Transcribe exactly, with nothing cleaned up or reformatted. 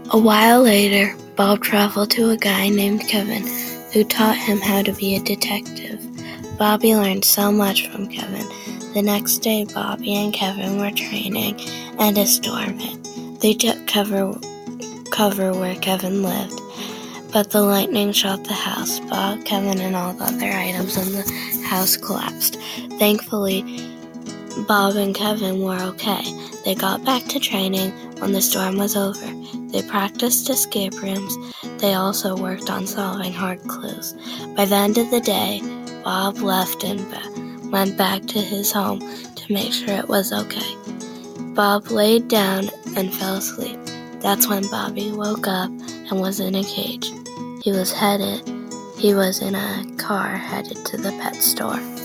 A while later, Bob traveled to a guy named Kevin, who taught him how to be a detective. Bobby learned so much from Kevin. The next day, Bobby and Kevin were training, and a storm hit. They took cover, cover where Kevin lived, but the lightning shot the house. Bob, Kevin, and all the other items in the house collapsed. Thankfully, Bob and Kevin were okay. They got back to training when the storm was over. They practiced escape rooms. They also worked on solving hard clues. By the end of the day, Bob left and ba- went back to his home to make sure it was okay. Bob laid down and fell asleep. That's when Bobby woke up and was in a cage. He was headed, he was in a car headed to the pet store.